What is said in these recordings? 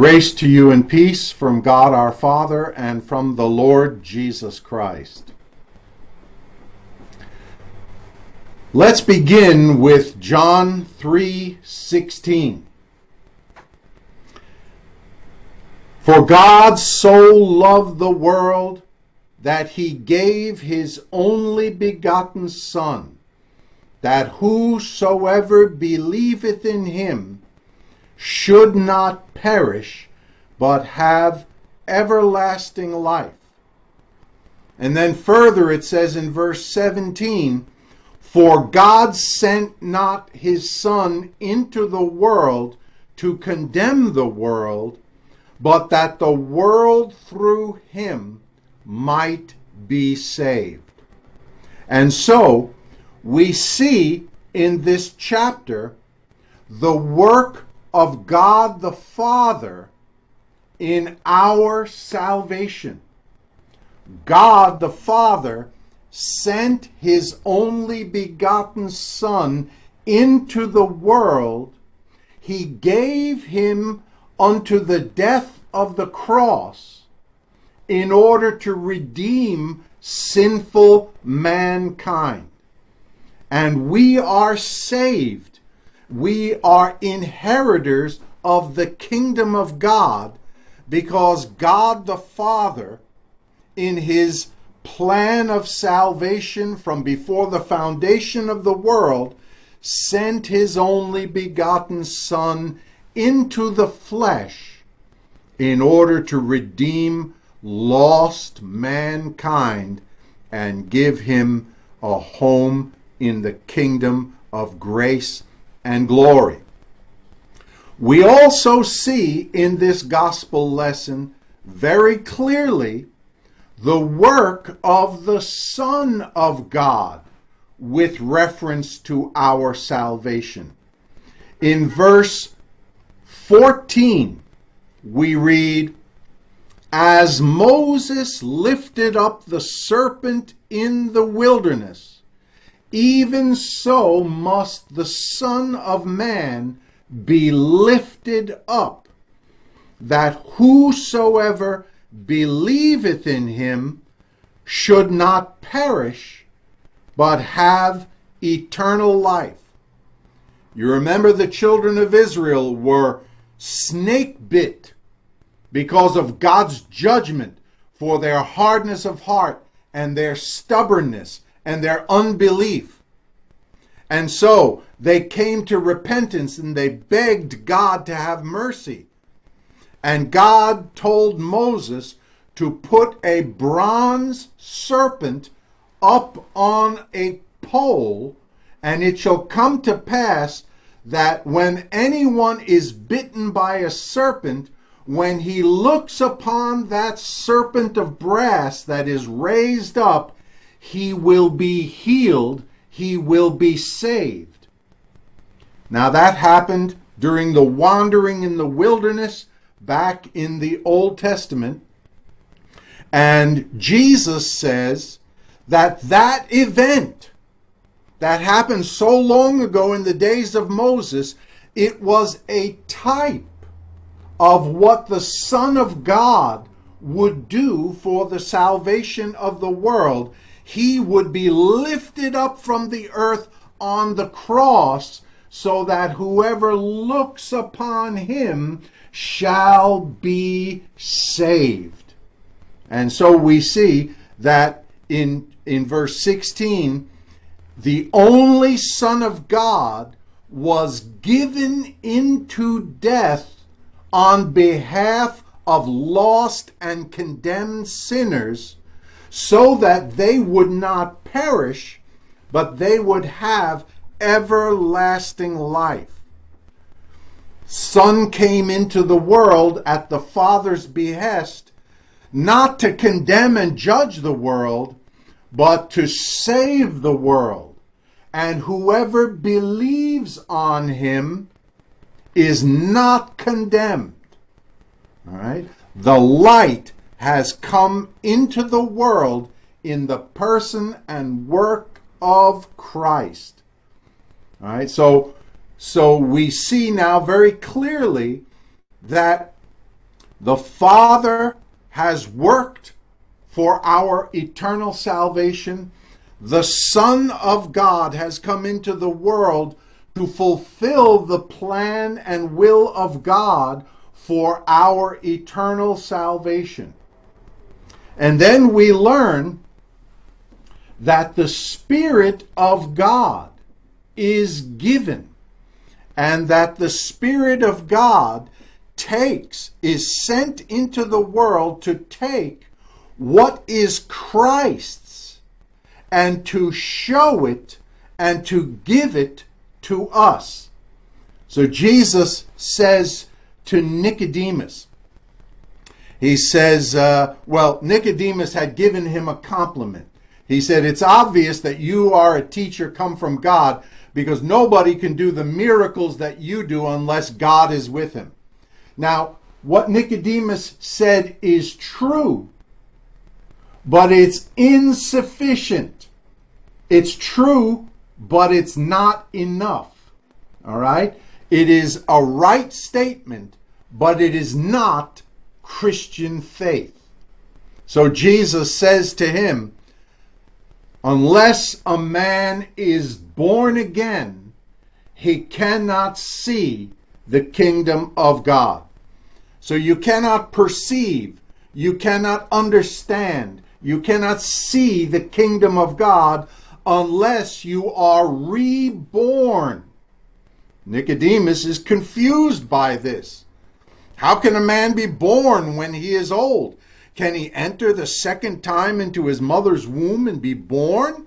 Grace to you and peace from God our Father and from the Lord Jesus Christ. Let's begin with John 3:16. For God so loved the world that he gave his only begotten Son, that whosoever believeth in him should not perish, but have everlasting life. And then further it says in verse 17, for God sent not his Son into the world to condemn the world, but that the world through him might be saved. And so we see in this chapter the work of God the Father in our salvation. God the Father sent his only begotten Son into the world. He gave him unto the death of the cross in order to redeem sinful mankind. And we are saved. We are inheritors of the kingdom of God because God the Father, in his plan of salvation from before the foundation of the world, sent his only begotten Son into the flesh in order to redeem lost mankind and give him a home in the kingdom of grace and glory. We also see in this gospel lesson very clearly the work of the Son of God with reference to our salvation. In verse 14, we read, as Moses lifted up the serpent in the wilderness, even so must the Son of Man be lifted up, that whosoever believeth in him should not perish, but have eternal life. You remember the children of Israel were snake bit because of God's judgment for their hardness of heart and their stubbornness and their unbelief. And so they came to repentance and they begged God to have mercy. And God told Moses to put a bronze serpent up on a pole, and it shall come to pass that when anyone is bitten by a serpent, when he looks upon that serpent of brass that is raised up, he will be healed, he will be saved. Now that happened during the wandering in the wilderness back in the Old Testament. And Jesus says that that event that happened so long ago in the days of Moses, it was a type of what the Son of God would do for the salvation of the world. He would be lifted up from the earth on the cross so that whoever looks upon him shall be saved. And so we see that in verse 16, the only Son of God was given into death on behalf of lost and condemned sinners, so that they would not perish, but they would have everlasting life. Son came into the world at the Father's behest, not to condemn and judge the world, but to save the world. And whoever believes on him is not condemned. All right? The light has come into the world in the person and work of Christ. All right, so we see now very clearly that The Father has worked for our eternal salvation. The Son of God has come into the world to fulfill the plan and will of God for our eternal salvation. And then we learn that the Spirit of God is given, and that the Spirit of God is sent into the world to take what is Christ's and to show it and to give it to us. So Jesus says to Nicodemus, he says, Nicodemus had given him a compliment. He said, it's obvious that you are a teacher come from God, because nobody can do the miracles that you do unless God is with him. Now, what Nicodemus said is true, but it's insufficient. It's true, but it's not enough. All right? It is a right statement, but it is not Christian faith. So Jesus says to him, unless a man is born again, he cannot see the kingdom of God. So you cannot perceive, you cannot understand, you cannot see the kingdom of God unless you are reborn. Nicodemus is confused by this. How can a man be born when he is old? Can he enter the second time into his mother's womb and be born?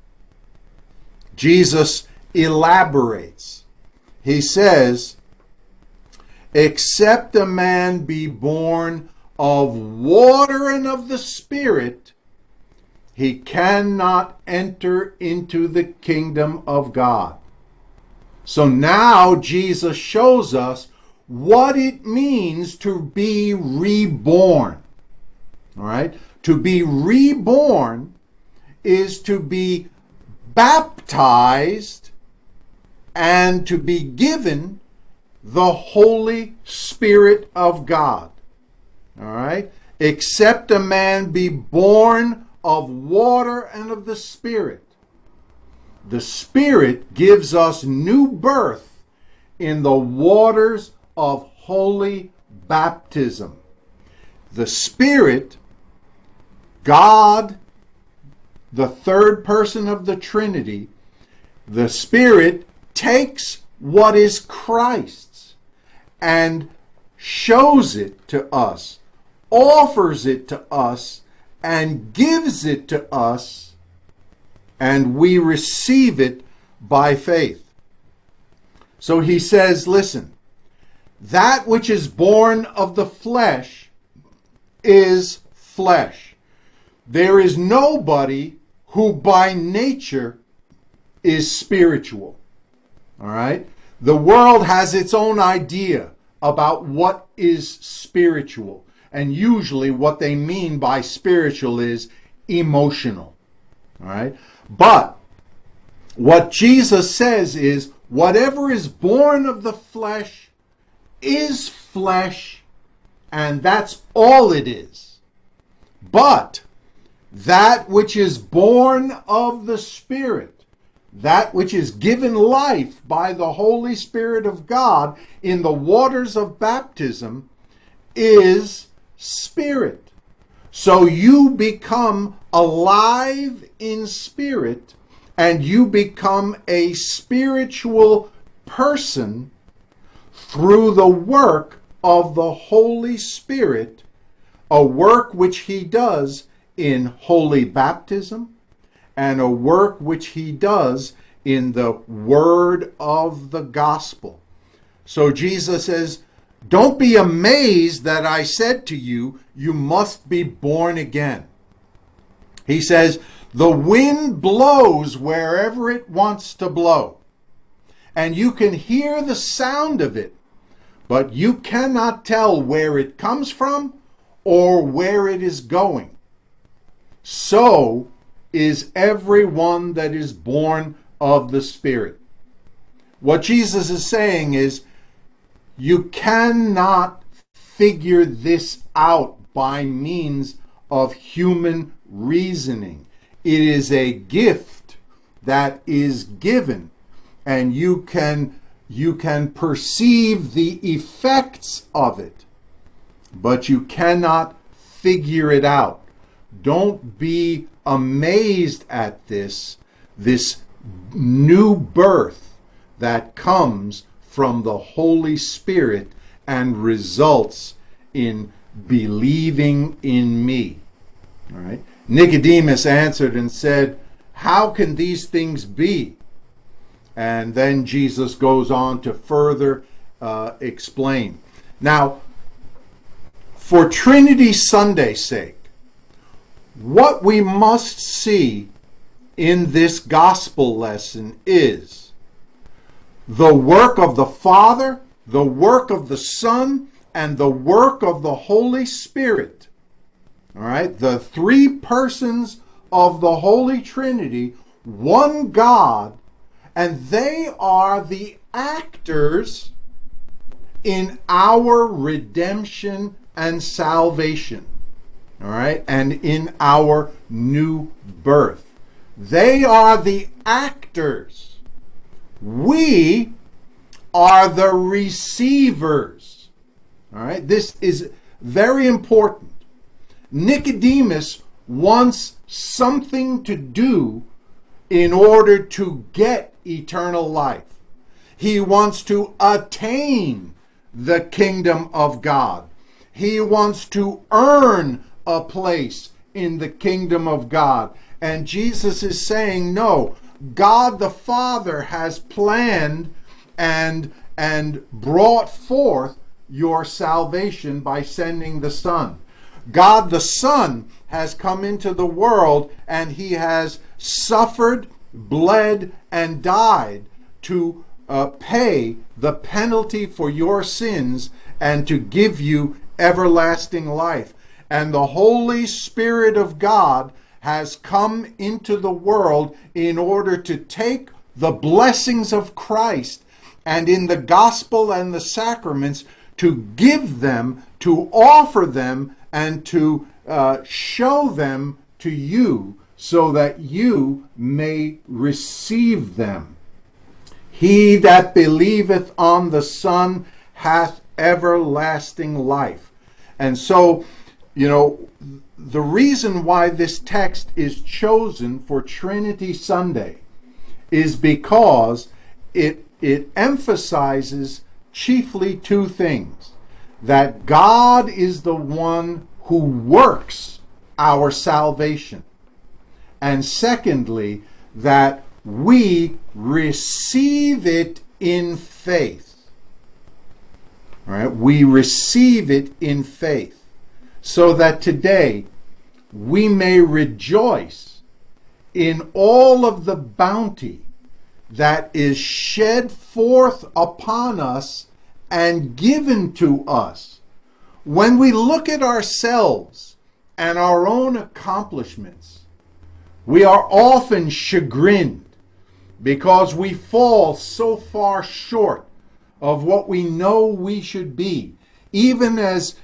Jesus elaborates. He says, except a man be born of water and of the Spirit, he cannot enter into the kingdom of God. So now Jesus shows us what it means to be reborn. All right? To be reborn is to be baptized and to be given the Holy Spirit of God. All right? Except a man be born of water and of the Spirit. The Spirit gives us new birth in the waters of holy baptism. The Spirit, God, the third person of the Trinity, the Spirit takes what is Christ's and shows it to us, offers it to us, and gives it to us, and we receive it by faith. So he says, listen, that which is born of the flesh is flesh. There is nobody who by nature is spiritual. All right? The world has its own idea about what is spiritual. And usually what they mean by spiritual is emotional. All right? But what Jesus says is, whatever is born of the flesh is flesh, and that's all it is. But that which is born of the Spirit, that which is given life by the Holy Spirit of God in the waters of baptism, is spirit. So you become alive in spirit, and you become a spiritual person through the work of the Holy Spirit, a work which he does in holy baptism, and a work which he does in the word of the gospel. So Jesus says, don't be amazed that I said to you, you must be born again. He says, the wind blows wherever it wants to blow, and you can hear the sound of it, but you cannot tell where it comes from or where it is going. So is everyone that is born of the Spirit. What Jesus is saying is, you cannot figure this out by means of human reasoning. It is a gift that is given, and you can perceive the effects of it, but you cannot figure it out. Don't be amazed at this new birth that comes from the Holy Spirit and results in believing in me. All right. Nicodemus answered and said, "How can these things be?" And then Jesus goes on to further explain. Now, for Trinity Sunday's sake, what we must see in this gospel lesson is the work of the Father, the work of the Son, and the work of the Holy Spirit. All right, the three persons of the Holy Trinity, one God, and they are the actors in our redemption and salvation. All right, and in our new birth. They are the actors. We are the receivers. All right, this is very important. Nicodemus wants something to do in order to get eternal life. He wants to attain the kingdom of God. He wants to earn a place in the kingdom of God. And Jesus is saying, no, God the Father has planned and brought forth your salvation by sending the Son. God the Son has come into the world, and he has suffered, bled, and died to pay the penalty for your sins and to give you everlasting life. And the Holy Spirit of God has come into the world in order to take the blessings of Christ and in the gospel and the sacraments to give them, to offer them, and to show them to you so that you may receive them. He that believeth on the Son hath everlasting life. And so, you know, the reason why this text is chosen for Trinity Sunday is because it emphasizes chiefly two things: that God is the one who works our salvation, and secondly, that we receive it in faith. All right? We receive it in faith, so that today we may rejoice in all of the bounty that is shed forth upon us and given to us. When we look at ourselves and our own accomplishments, we are often chagrined because we fall so far short of what we know we should be. Even as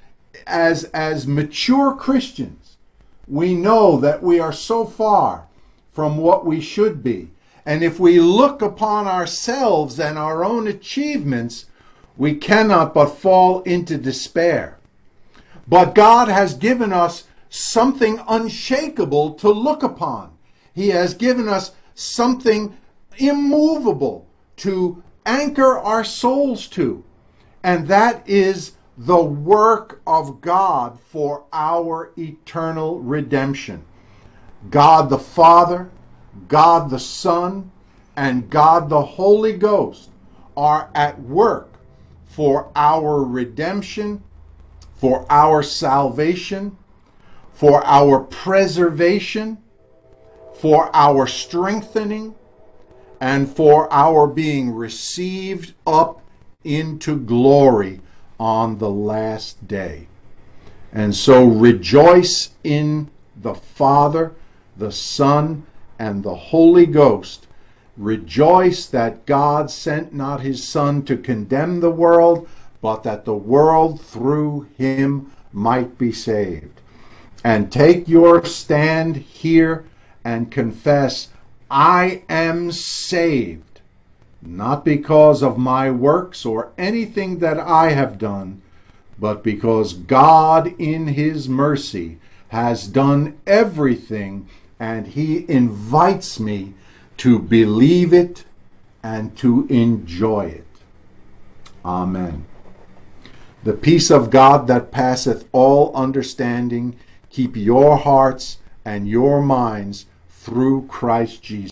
mature Christians, we know that we are so far from what we should be. And if we look upon ourselves and our own achievements, we cannot but fall into despair. But God has given us something unshakable to look upon. He has given us something immovable to anchor our souls to. And that is the work of God for our eternal redemption. God the Father, God the Son, and God the Holy Ghost are at work for our redemption, for our salvation, for our preservation, for our strengthening, and for our being received up into glory on the last day. And so rejoice in the Father, the Son, and the Holy Ghost. Rejoice that God sent not his Son to condemn the world, but that the world through him might be saved. And take your stand here and confess, I am saved, not because of my works or anything that I have done, but because God in his mercy has done everything, and he invites me to believe it and to enjoy it. Amen. The peace of God that passeth all understanding keep your hearts and your minds through Christ Jesus.